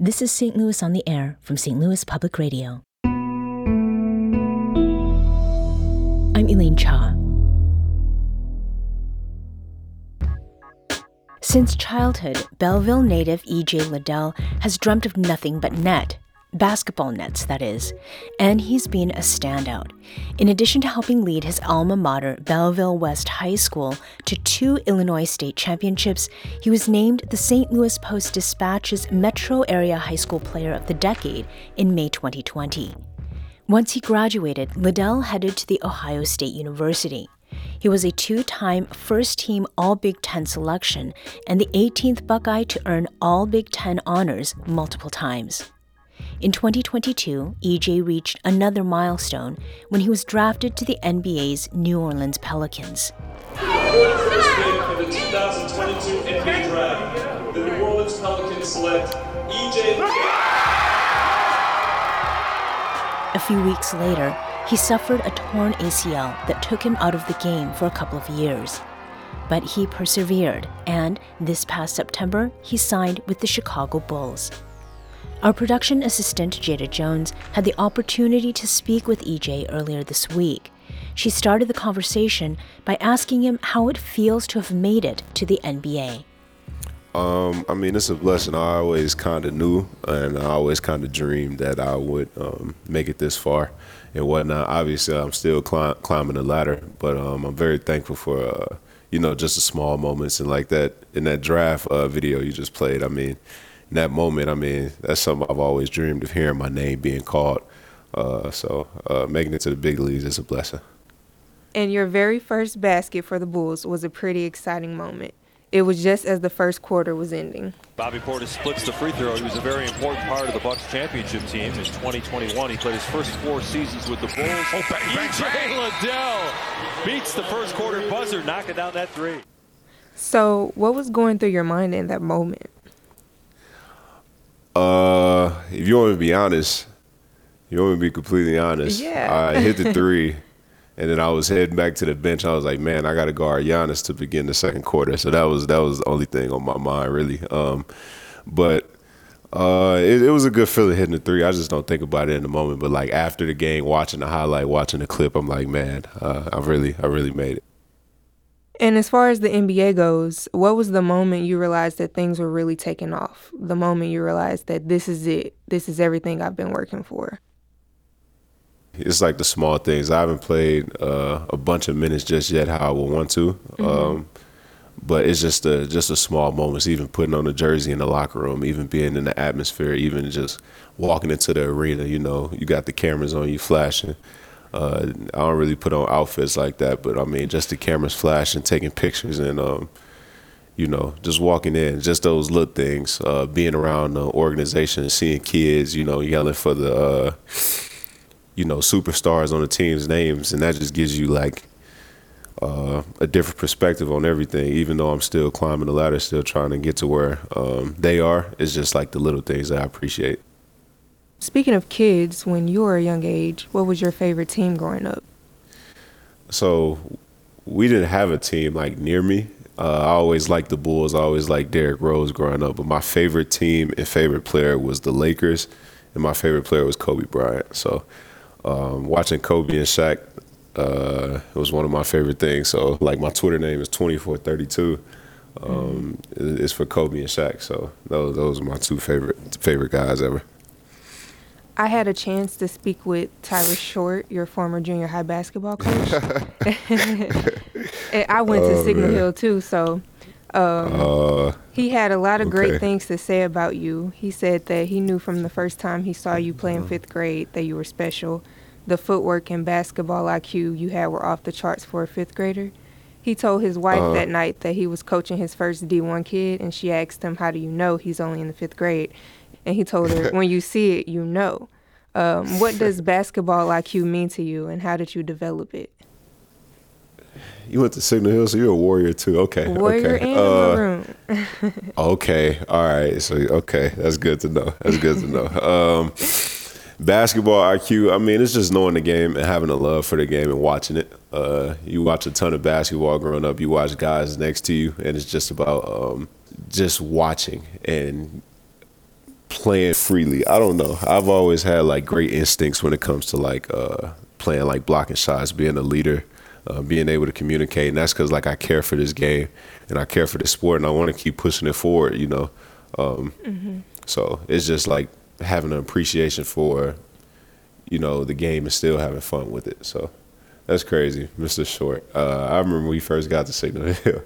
This is St. Louis on the Air from St. Louis Public Radio. I'm Elaine Cha. Since childhood, Belleville native E.J. Liddell has dreamt of nothing but net. Basketball nets, that is, and he's been a standout. In addition to helping lead his alma mater, Belleville West High School, to 2 Illinois state championships, he was named the St. Louis Post-Dispatch's Metro Area High School Player of the Decade in May 2020. Once he graduated, Liddell headed to The Ohio State University. He was a 2-time first-team All-Big Ten selection and the 18th Buckeye to earn All-Big Ten honors multiple times. In 2022, EJ reached another milestone when he was drafted to the NBA's New Orleans Pelicans. First pick in the 2022 NBA Draft, the New Orleans Pelicans select EJ. A few weeks later, he suffered a torn ACL that took him out of the game for a couple of years. But he persevered, and this past September, he signed with the Chicago Bulls. Our production assistant, Jada Jones, had the opportunity to speak with EJ earlier this week. She started the conversation by asking him how it feels to have made it to the NBA. It's a blessing. I always kind of knew, and I always kind of dreamed that I would make it this far and whatnot. Obviously, I'm still climbing the ladder, but I'm very thankful for, just the small moments. And like that, in that draft video you just played, in that moment, that's something I've always dreamed of, hearing my name being called. So making it to the big leagues is a blessing. And your very first basket for the Bulls was a pretty exciting moment. It was just as the first quarter was ending. Bobby Portis splits the free throw. He was a very important part of the Bucks championship team in 2021. He played his first 4 seasons with the Bulls. E.J. Liddell beats the first quarter buzzer, knocking down that 3. So what was going through your mind in that moment? If you want me to be honest, completely honest, yeah. I hit the 3. And then I was heading back to the bench. I was like, man, I got to guard Giannis to begin the second quarter. So that was the only thing on my mind, really. But it was a good feeling hitting the 3. I just don't think about it in the moment. But like after the game, watching the highlight, watching the clip, I'm like, man, I really made it. And as far as the NBA goes, what was the moment you realized that things were really taking off? The moment you realized that this is it. This is everything I've been working for. It's like the small things. I haven't played a bunch of minutes just yet how I would want to. But it's just the small moments, even putting on a jersey in the locker room, even being in the atmosphere, even just walking into the arena, you got the cameras on you flashing. I don't really put on outfits like that, but just the cameras flashing, taking pictures and, just walking in, just those little things, being around the organization and seeing kids, yelling for the, superstars on the team's names. And that just gives you like a different perspective on everything, even though I'm still climbing the ladder, still trying to get to where they are. It's just like the little things that I appreciate. Speaking of kids, when you were a young age, what was your favorite team growing up? So we didn't have a team like near me. I always liked the Bulls. I always liked Derrick Rose growing up. But my favorite team and favorite player was the Lakers, and my favorite player was Kobe Bryant. So watching Kobe and Shaq was one of my favorite things. So like my Twitter name is 2432. It's for Kobe and Shaq. So those are my 2 favorite guys ever. I had a chance to speak with Tyrus Short, your former junior high basketball coach. And I went to Signal Hill too, so he had a lot of great things to say about you. He said that he knew from the first time he saw you play in 5th grade that you were special. The footwork and basketball IQ you had were off the charts for a 5th grader. He told his wife that night that he was coaching his first D1 kid, and she asked him, how do you know he's only in the 5th grade? And he told her, when you see it, you know. What does basketball IQ mean to you, and how did you develop it? You went to Signal Hill, so you're a Warrior too. Okay. Warrior and Maroon. Okay. All right. So, that's good to know. Basketball IQ, it's just knowing the game and having a love for the game and watching it. You watch a ton of basketball growing up. You watch guys next to you, and it's just about just watching and playing freely. I don't know. I've always had like great instincts when it comes to like playing like blocking shots, being a leader, being able to communicate. And that's because like I care for this game and I care for this sport and I want to keep pushing it forward, you know. So it's just like having an appreciation for, you know, the game and still having fun with it. So that's crazy, Mr. Short. I remember when we first got to Signal Hill.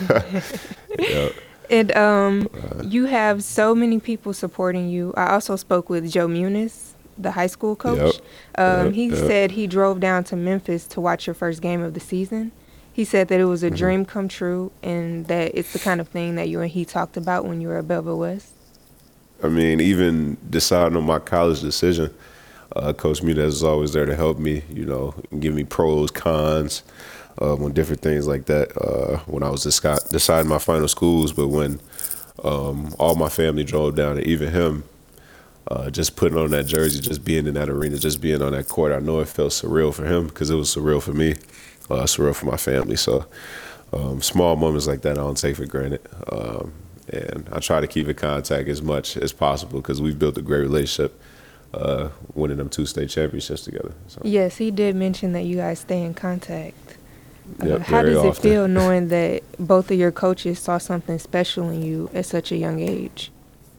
Yep. And you have so many people supporting you. I also spoke with Joe Muniz, the high school coach. He said he drove down to Memphis to watch your first game of the season. He said that it was a dream come true and that it's the kind of thing that you and he talked about when you were at Belleville West. I mean, even deciding on my college decision, Coach Muniz is always there to help me, you know, and give me pros, cons, on different things like that when I was deciding my final schools. But when all my family drove down, and even him, just putting on that jersey, just being in that arena, just being on that court, I know it felt surreal for him because it was surreal for me, surreal for my family. So small moments like that I don't take for granted. And I try to keep in contact as much as possible because we've built a great relationship winning them 2 state championships together. So. Yes, he did mention that you guys stay in contact. Yep, how does it often. feel knowing that both of your coaches saw something special in you at such a young age?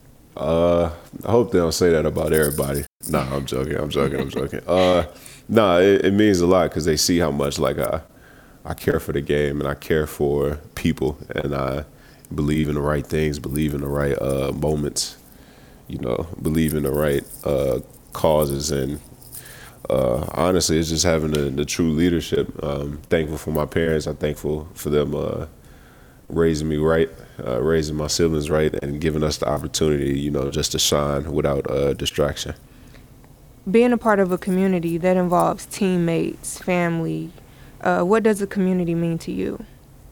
I hope they don't say that about everybody. Nah, I'm joking. Nah, it means a lot because they see how much like I care for the game and I care for people and I believe in the right things, believe in the right moments, you know, believe in the right causes. And honestly, it's just having the true leadership. Thankful for my parents. I'm thankful for them raising me right, raising my siblings right, and giving us the opportunity, you know, just to shine without distraction. Being a part of a community that involves teammates, family, what does a community mean to you?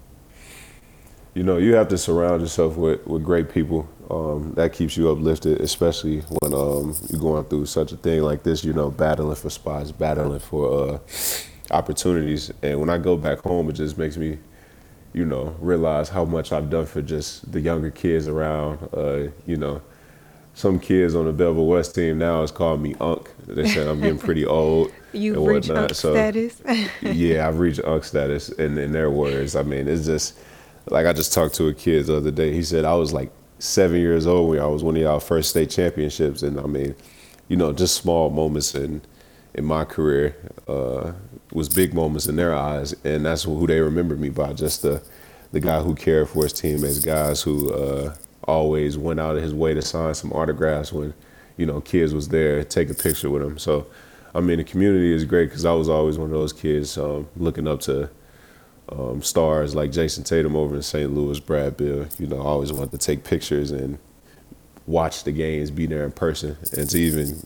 You know, you have to surround yourself with great people. That keeps you uplifted, especially when you're going through such a thing like this, you know, battling for spots, battling for opportunities. And when I go back home, it just makes me, you know, realize how much I've done for just the younger kids around. You know, some kids on the Belleville West team now is calling me Unc. They say I'm getting pretty old. You've reached Unc status? Yeah, I've reached Unc status in their words. I mean, it's just, like I just talked to a kid the other day. He said I was like 7 years old when I was winning y'all first state championships. And I mean, you know, just small moments in my career was big moments in their eyes. And that's who they remember me by, just the guy who cared for his teammates, guys who always went out of his way to sign some autographs when, you know, kids was there, take a picture with them. So, I mean, the community is great because I was always one of those kids looking up to stars like Jason Tatum over in St. Louis, Brad Bill. You know, I always wanted to take pictures and watch the games, be there in person, and to even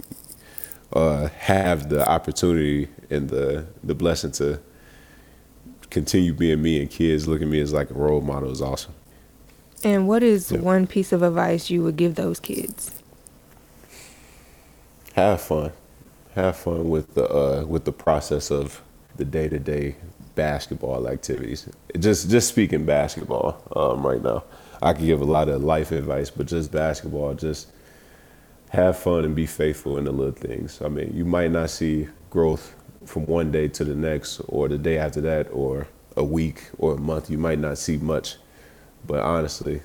have the opportunity and the blessing to continue being me and kids look at me as like a role model is awesome. And what is one piece of advice you would give those kids? Have fun. Have fun with the process of the day-to-day basketball activities. Just speaking basketball right now. I could give a lot of life advice, but just basketball, just have fun and be faithful in the little things. I mean, you might not see growth from one day to the next or the day after that or a week or a month. You might not see much, but honestly,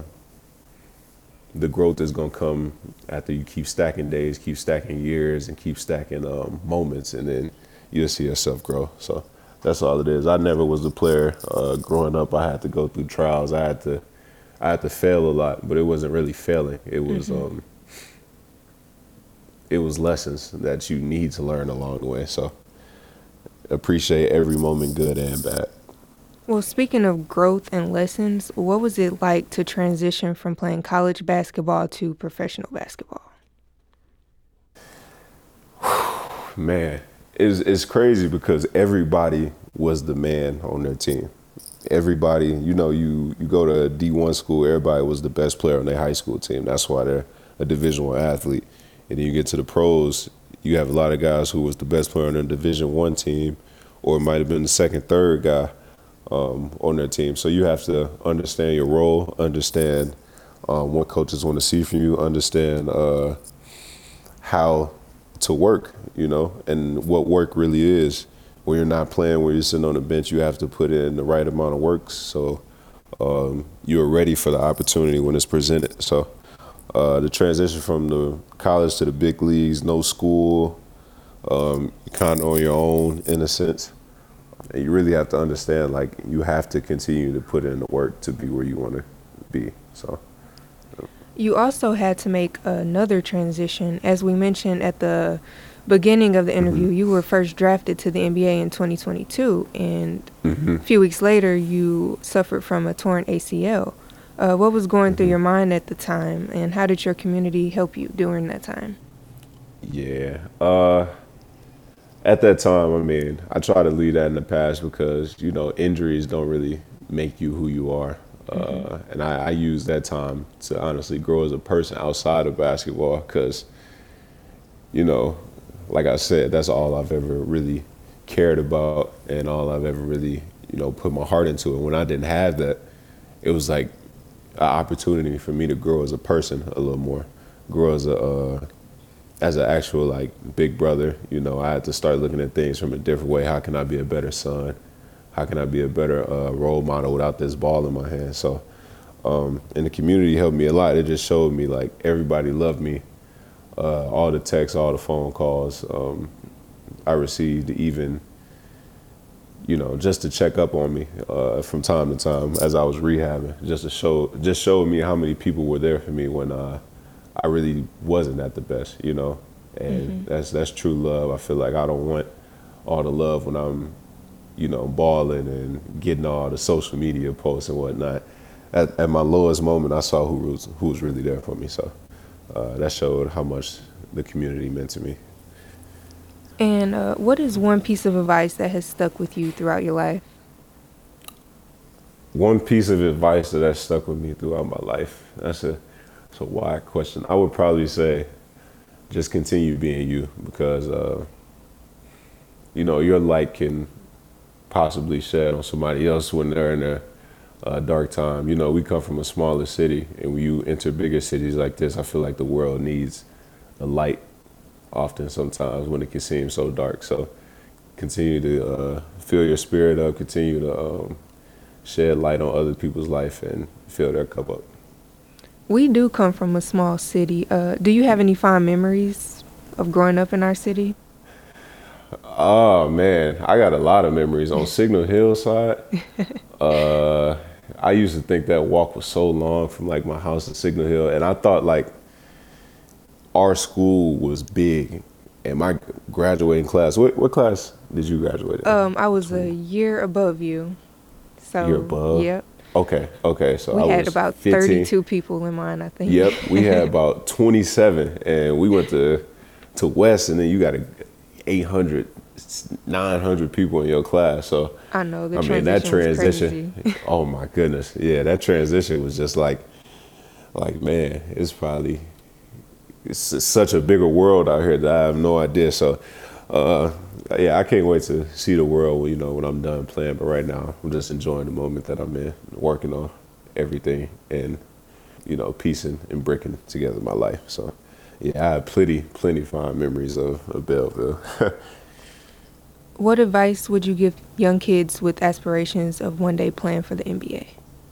the growth is going to come after you keep stacking days, keep stacking years, and keep stacking moments, and then you'll see yourself grow. So that's all it is. I never was a player growing up. I had to go through trials. I had to fail a lot, but it wasn't really failing. It was it was lessons that you need to learn along the way. So appreciate every moment, good and bad. Well, speaking of growth and lessons, what was it like to transition from playing college basketball to professional basketball? Man, it's crazy because everybody was the man on their team. Everybody, you know, you go to a D1 school, everybody was the best player on their high school team. That's why they're a Division I athlete. And then you get to the pros, you have a lot of guys who was the best player on their Division I team, or it might have been the second, third guy on their team. So you have to understand your role, understand what coaches want to see from you, understand how to work, and what work really is. When you're not playing, when you're sitting on the bench, you have to put in the right amount of work so you're ready for the opportunity when it's presented. So the transition from the college to the big leagues, no school, kind of on your own in a sense. And you really have to understand, like, you have to continue to put in the work to be where you want to be. So. You also had to make another transition. As we mentioned at the beginning of the interview, you were first drafted to the NBA in 2022, and a few weeks later, you suffered from a torn ACL. What was going through your mind at the time, and how did your community help you during that time? Yeah. At that time, I mean, I try to leave that in the past because, injuries don't really make you who you are. And I use that time to honestly grow as a person outside of basketball because, like I said, that's all I've ever really cared about and all I've ever really, put my heart into. And when I didn't have that, it was like an opportunity for me to grow as a person a little more, grow as an actual, like, big brother. I had to start looking at things from a different way. How can I be a better son? How can I be a better role model without this ball in my hand? So, and the community helped me a lot. It just showed me, like, everybody loved me. All the texts, all the phone calls I received, even, just to check up on me from time to time as I was rehabbing, just showed me how many people were there for me when I really wasn't at the best, and that's true love. I feel like I don't want all the love when I'm, balling and getting all the social media posts and whatnot. At my lowest moment, I saw who was really there for me. So that showed how much the community meant to me. And what is one piece of advice that has stuck with you throughout your life? One piece of advice that has stuck with me throughout my life. That's a wide question. I would probably say just continue being you because, your light can possibly shed on somebody else when they're in a dark time. We come from a smaller city, and when you enter bigger cities like this, I feel like the world needs a light often sometimes when it can seem so dark. So continue to fill your spirit up, continue to shed light on other people's life and fill their cup up. We do come from a small city. Do you have any fond memories of growing up in our city? Oh, man, I got a lot of memories on Signal Hill side. I used to think that walk was so long from, like, my house to Signal Hill, and I thought, like, our school was big, and my graduating class, what class did you graduate in? I was a year above you. So, year above? Yep. Okay, so we I had was about 15. 32 people in mine, I think. Yep, we had about 27, and we went to West, and then you got 800, 900 people in your class. So I know that transition. Was crazy. Oh my goodness, yeah, that transition was just like man, it's such a bigger world out here that I have no idea. So yeah, I can't wait to see the world, when I'm done playing. But right now, I'm just enjoying the moment that I'm in, working on everything and, piecing and bricking together my life. So yeah, I have plenty fond memories of Belleville. What advice would you give young kids with aspirations of one day playing for the NBA?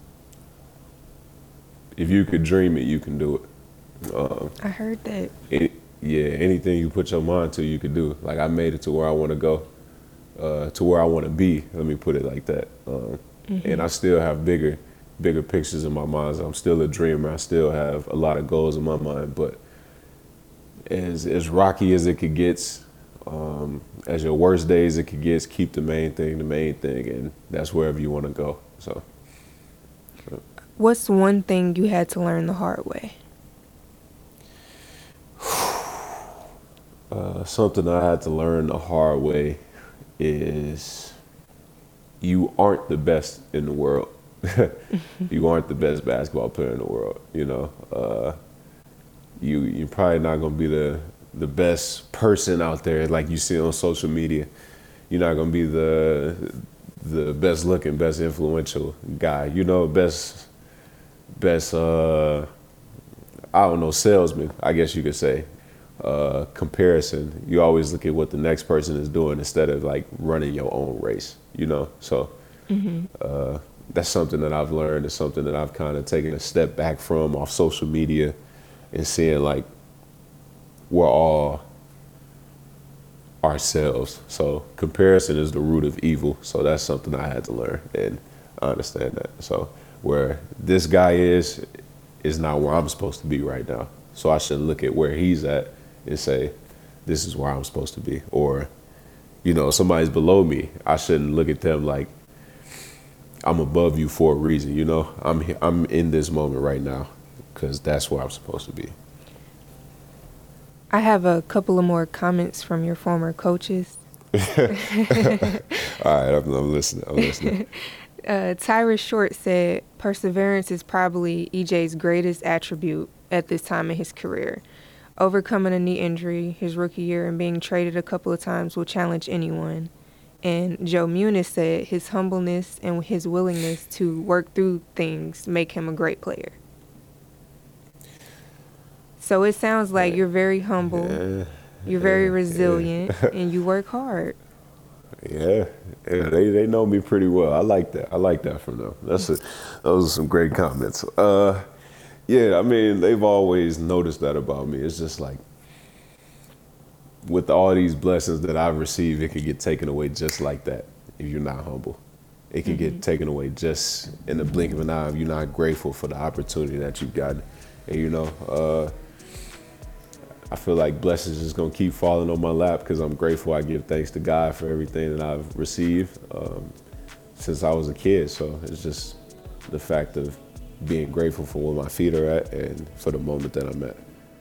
If you could dream it, you can do it. I heard that. Anything you put your mind to, you can do. Like, I made it to where I want to go, to where I want to be. Let me put it like that. And I still have bigger pictures in my mind. I'm still a dreamer. I still have a lot of goals in my mind. But as rocky as it could get, as your worst days it could get, keep the main thing, and that's wherever you want to go. So, what's one thing you had to learn the hard way? Something I had to learn the hard way is you aren't the best in the world. You aren't the best basketball player in the world. You're probably not gonna be the best person out there like you see on social media. You're not gonna be the best looking, best influential guy. Best I don't know, salesman, I guess you could say. Comparison. You always look at what the next person is doing instead of like running your own race, you know? So that's something that I've learned. It's something that I've kind of taken a step back from off social media and seeing like we're all ourselves. So comparison is the root of evil. So that's something I had to learn, and I understand that. So where this guy is not where I'm supposed to be right now. So I should look at where he's at and say, this is where I'm supposed to be. Or, you know, somebody's below me. I shouldn't look at them like I'm above you for a reason. You know, I'm in this moment right now because that's where I'm supposed to be. I have a couple of more comments from your former coaches. All right, I'm listening. Tyrus Short said perseverance is probably EJ's greatest attribute at this time in his career. Overcoming a knee injury his rookie year and being traded a couple of times will challenge anyone. And Joe Muniz said his humbleness and his willingness to work through things make him a great player. So it sounds like you're very humble, you're very resilient, and you work hard. Yeah, they know me pretty well. I like that from them. Those are some great comments. Yeah, I mean, they've always noticed that about me. It's just like, with all these blessings that I've received, it could get taken away just like that if you're not humble. It could get taken away just in the blink of an eye if you're not grateful for the opportunity that you've gotten. And, you know, I feel like blessings is going to keep falling on my lap because I'm grateful. I give thanks to God for everything that I've received since I was a kid. So it's just the fact of being grateful for where my feet are at and for the moment that I'm at.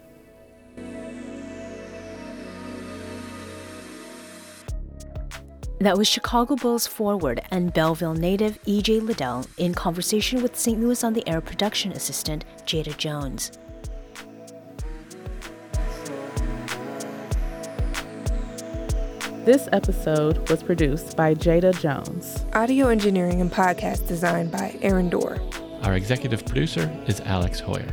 That was Chicago Bulls forward and Belleville native E.J. Liddell in conversation with St. Louis on the Air production assistant Jada Jones. This episode was produced by Jada Jones. Audio engineering and podcast designed by Aaron Dorr. Our executive producer is Alex Hoyer.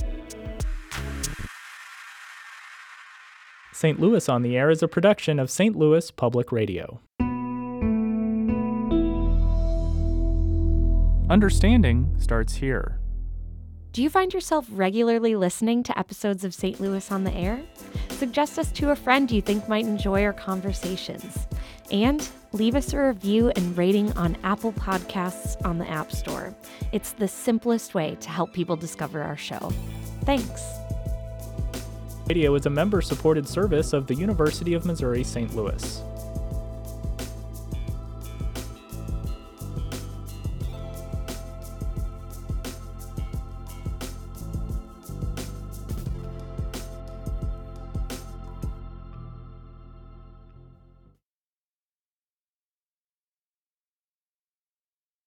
St. Louis on the Air is a production of St. Louis Public Radio. Understanding starts here. Do you find yourself regularly listening to episodes of St. Louis on the Air? Suggest us to a friend you think might enjoy our conversations. And leave us a review and rating on Apple Podcasts on the App Store. It's the simplest way to help people discover our show. Thanks. Radio is a member-supported service of the University of Missouri St. Louis.